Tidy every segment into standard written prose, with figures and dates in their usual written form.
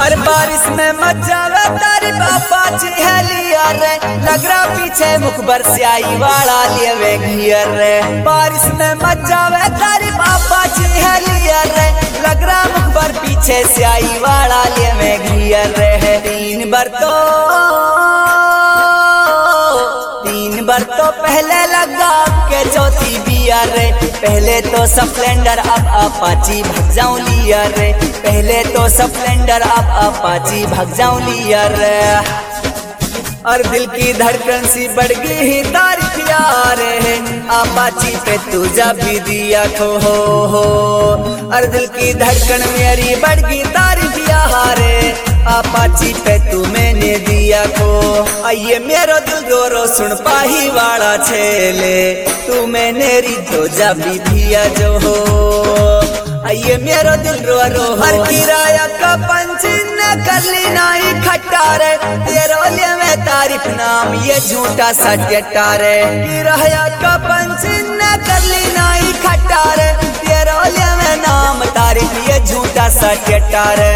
हर बारिश में मच जावे तारी पापा चिहलिया रे, लग रहा पीछे मुखबर स्याही वाला लेवे घियर रे। बारिश में मच जावे तारी पापा चिहलिया रे, लग रहा मुखबर पीछे स्याही वाला लेवे घियर रे। तीन बार तो पहले लगा के चौथी बिया रे, पहले तो स्प्लेंडर अब अपाची भाग जाऊं लिया रे, पहले तो स्प्लेंडर अब अपाची भाग जाऊं लिया रे। और दिल की धड़कन सी बढ़ गई तारीफ यार है, अपाची पे तू जब भी दिया खो हो। और दिल की धड़कन मेरी बढ़ गई तारीफ यार है, अपाची पे तू मैंने दिया खो। आइए मेरो दिल गोरो सुन पाही वाला छेले, तू मैंने री तो जब भी दिया जो हो। आइए मेरो दिल रो रो हर किराया का पंचिन कर ली नाई खट्टा रे, तेरो लिए में तारीफ नाम ये झूठा सट्टा रे। किराया का पंचिन कर ली नाई खट्टा रे, तेरो लिए में नाम तारीफ ये झूठा सट्टा रे।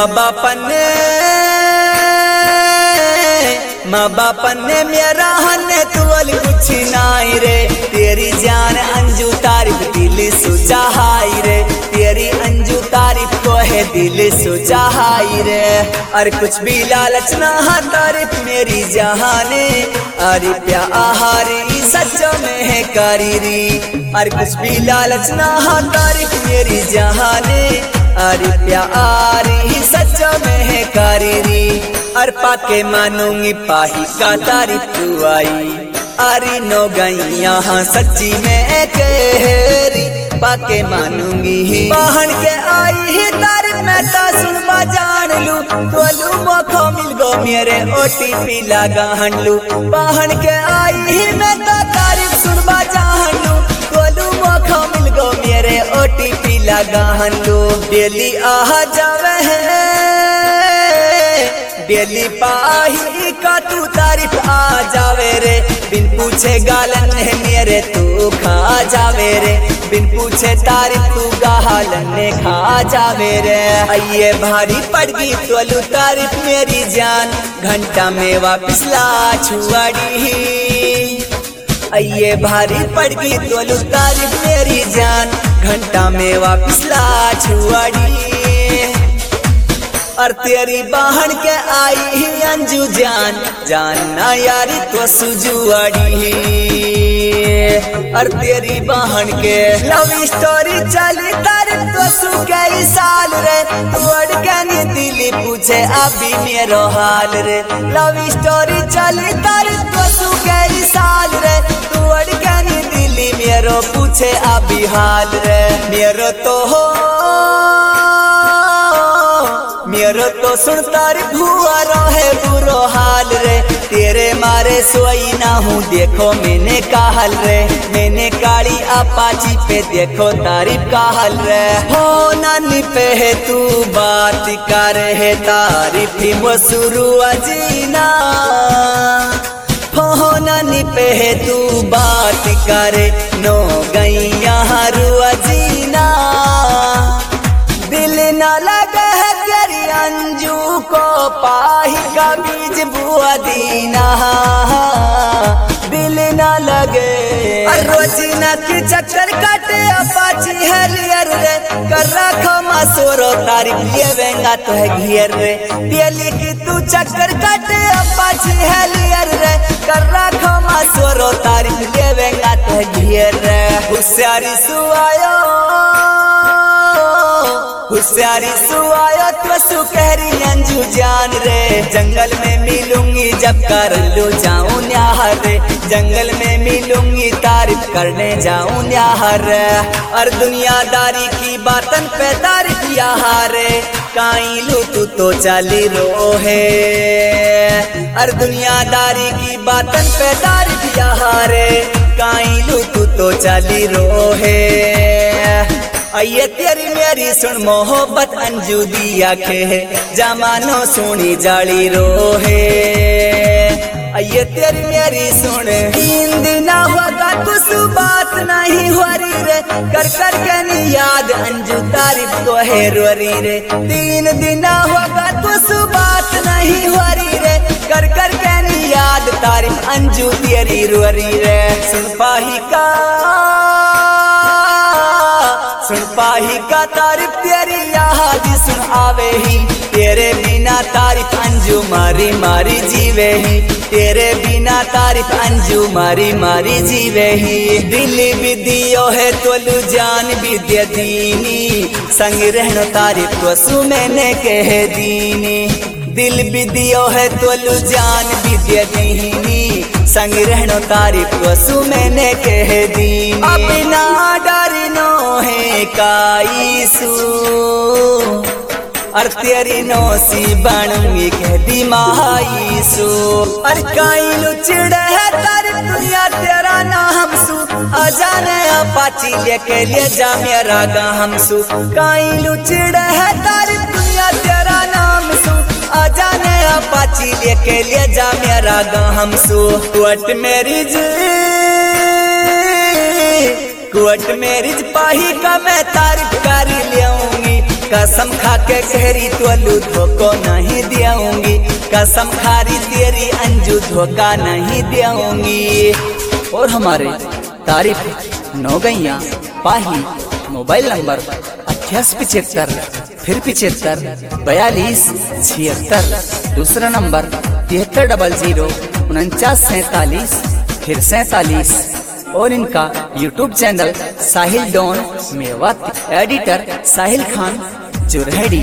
माँ बापन ने मेरा हन्ने तुअल कुछ नाई रे, तेरी जान अंजू तारीफ दिल सोचा हाई रे, तेरी अंजू तारीफ को है दिल सोचा हाई रे। और कुछ भी लालच ना तारीफ मेरी जहाने, अरे प्यारी सच्चों में है कारीरी। और कुछ भी लालच ना तारीफ मेरी जहाने, अरे प्यारी सच्चों में है कारीरी। और पाके मानूंगी पाही का तारीफ तू आई, अरे नो गई यहाँ सच्ची में कहरी, पाके मानूंगी पहन के आई ही तारीफ मैं ता सुनबा जान लू। बोलू मौका मिल गो मेरे OTP लगा हंडलू, पहन के आई ही मैं ता तारीफ सुनबा जान लू। बोलू मौका मिल गो मेरे OTP लगा हंडलू। डेली आ जावे है डेली पाही का तू तारीफ आ जावे रे, बिन पूछे गालन है मेरे तू खा जावे रे, बिन पूछे तारीफ तू गालन ने खा जावे रे। आइए भारी पड़ गई तोलू तारीफ मेरी जान, घंटा में वापिस ला छुआड़ी। आइए भारी पड़ गई तोलू तारीफ मेरी जान, घंटा में वापिस ला छुआड़ी। और तेरी बहन के आई ही अंजू जान, जानना यारी तो सुजुआड़ी। और तेरी बहन के लव स्टोरी चली तारीफ तो सु कई साल रे, तू अड़कनी दिली पूछे अभी मेरो हाल रे। लव स्टोरी चली तारीफ तो सु कई साल रे, तू अड़कनी दिली मेरो पूछे अभी हाल रे। मेरो तो सुन तारीफ हुआ रहे बुरो हाल रे, तेरे मारे सोई ना हूँ देखो मैंने का हाल रे। मैंने काली अपाची पे देखो तारीफ का हाल रे। हो नानी पे है तू बात कर है तारीफ वो शुरू अजीना, हो नानी पे है तू बात करे नो गई यहाँ रुआ जीना। दिल न लगा है तेरी अंजू को पाही का बीज बुआ दीना, दिल न लगे रोजीना की चक्कर काटे अपाची है लियर रे, कर रखो मासोरो तारीफ लिए वेंगा तो है घियर रे। दिल्ली की तू चक्कर काटे अपाची है लियर रे, कर रखो मासोरो तारीफ लिए वेंगा तो है घियर रे। होशियारी सुआयो तो सुकहरी अंजू जान रे, जंगल में मिलूंगी जब कर लो जाऊं न्याहर रे, जंगल में मिलूंगी तारीफ करने जाऊं न्याहर रे। और दुनियादारी की बातन पे तारीफ यहाँ रे, काई लू तू तो चली रो है। और दुनियादारी की बातन पे तारीफ यहाँ रे, काई लू तू तो चली रो है। आइए तेरी मेरी सुन मोहब्बत अंजू दिया खे, जमानो सुनी जाली रोहे। आइए तेरी मेरी सुन, 3 दिन होगा कुछ बात नहीं हो रही रे, कर कर के नी याद अंजू तारीफ को है रोरी रे। 3 दिन होगा कुछ रुअरी रे। सुन पाही का तारीफ तेरी याद सुन आवे ही, तेरे बिना तारीफ अंजू मारी मारी जीवे ही, तेरे बिना तारीफ अंजू मारी मारी जीवे ही। दिल भी दियो है तोलू जान भी दे दीनी, संग रहनो तारीफ तो सु मैंने कह दीनी। दिल भी दियो है तोलू जान भी दे दीनी, संग रहनो तारीफ तो सु मैंने कह दीनी। अपना डरनो है काईसू और तेरी नौसी बनूंगी कह दी माईसू। और काई लुचड़ है तारीफ दुनिया तेरा नाम सू, आजाने अपाची लेके ले जा मेरा गाम सू। काई लुचड़ है तारीफ दुनिया तेरा नाम सू, आजाने अपाची लेके ले जा मेरा गाम सू। कुवट मेरिज पाही का मैं तारीफ कर लियाऊंगी, कसम खा के कहरी तोलू धोखो नहीं दियाऊंगी, कसम खारी तेरी अंजू धोखा नहीं दियाऊंगी। और हमारे तारीफ नौगैया पाही मोबाइल नंबर 8875 फिर 75 42 76, दूसरा नंबर 7300 49 47 फिर 47। और इनका YouTube channel Sahil don Mewati, editor Sahil Khan Jurhari.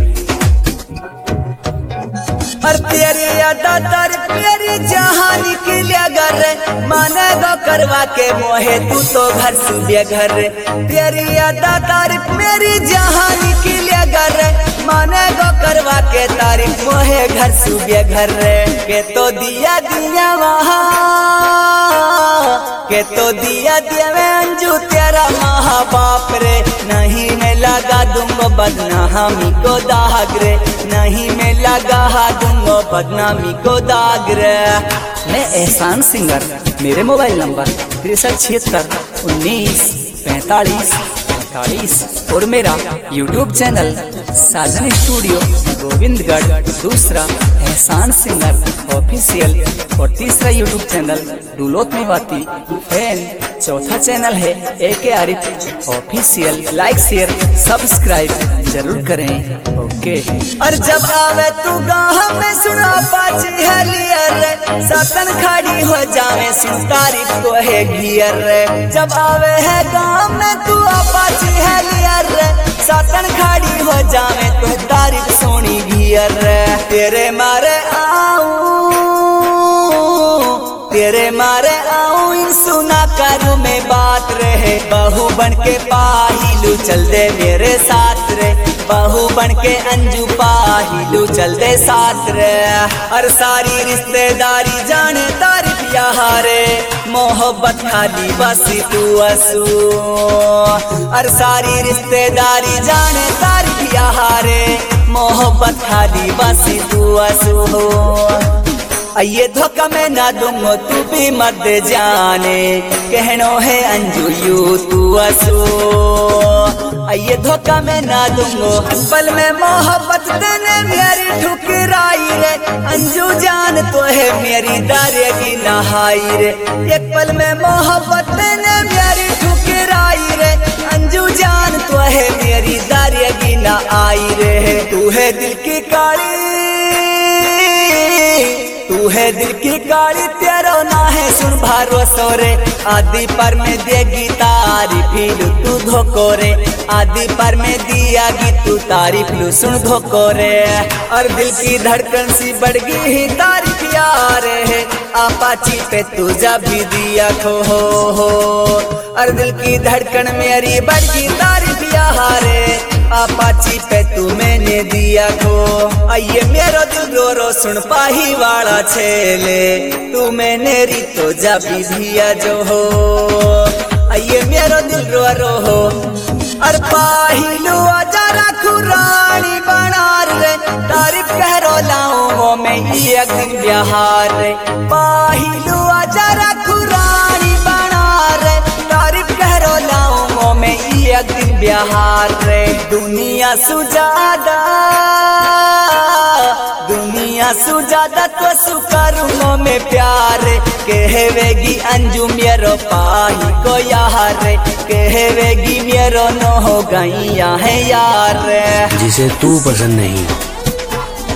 और तेरी अदा तारीफ मेरी जहानी के लिए घर माने गो करवा के मोहे तू तो घर सुबह घर। तेरी अदा तारीफ मेरी जहानी के लिए घर माने गो करवा के तारीफ मोहे घर सुबह घर। के तो दिया दिया वहाँ के तो दिया मैं अंजू तेरा माँ बाप रे। नहीं मैं लगा दूंगा बदनामी को दाग रे, नहीं मैं लगा दूंगा बदनामी को दाग रे। मैं एहसान सिंगर, मेरे मोबाइल नंबर 6376 19 45 48 और मेरा YouTube channel Sajan studio Govindgarh, दूसरा एहसान सिंगर ऑफिशियल और तीसरा YouTube channel Dulot Mewati fan, चौथा चैनल है AK Arif official. Like share subscribe जरूर करें। ओके। और जब आवे तू गाँव में सुना पाची है लियर, सतन खड़ी हो जावे सुन तारीफ को है घियर। जब आवे है गाँव में तू पाची है लियर, सतन खड़ी हो जावे तो तारीफ सोनी घियर। तेरे मारे आऊं इन सुना करूँ मैं बात रहे, बहू बन के पाहिलू चल दे मेरे साथ रे, बहू बन के अंजू पाहिलू चल दे साथ रे। और सारी रिश्तेदारी जाने तारीफ यहाँ रे, मोहब्बत खाली बस तू असू। और सारी रिश्तेदारी जाने तारीफ यहाँ रे, मोहब्बत खाली बस तू असू। ये धोखा मैं ना दूंगा तू भी मत जाने, कहनो है अंजू यू तू असो। ये धोखा मैं ना दूंगा, पल में मोहब्बत देने मेरी ठुकराई रे, अंजू जान तो है मेरी दारेगी नहाई रे। एक पल में मोहब्बत देने मेरी ठुकराई रे, अंजू जान तो है मेरी दारेगी ना आई रे। तू है दिल की काली, तू है दिल की गाड़ी तेरो ना है सुन भरोसो रे। आदि पर में देगी तारीफ लू तू धोको रे, आदि पर में दिया गी तू तारीफ लू सुन धोको रे। और दिल की धड़कन सी बढ़ गई ही तारीफ यार है, अपाची पे तू जब भी दिया खो हो। और दिल की धड़कन मेरी बढ़ गई तारीफ यार है, अपाची पे तू मैंने दिया खो। आइए मेरो दिल रो रो सुन पाही वाला छेले, तू मैंने री तो जब भी दिया जो हो। आइए मेरो दिल रो रो हो। और पाहिलू आजा रखू रानी बना रे, तारीफ कह रो लाऊं वो मैं ये दिन बिहार रे। पाहिलू आजा रखू रानी बना रे, तारीफ कह रो लाऊं वो मैं ये दिन बिहार रे। दुनिया सुजादा तो सुकरूँ मैं प्यार कहवेगी अंजू मेरो पाही को यार रे, कहवेगी मेरो नो हो गैया है यार रे। जिसे तू पसंद नहीं